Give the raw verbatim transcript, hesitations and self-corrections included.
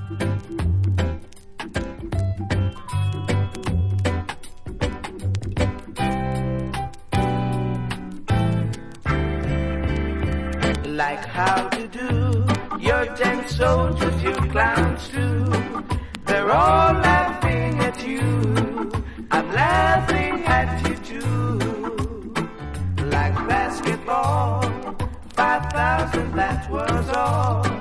Like how to do, your ten soldiers, your clowns too. They're all laughing at you. I'm laughing at you too. Like basketball, five thousand, that was all.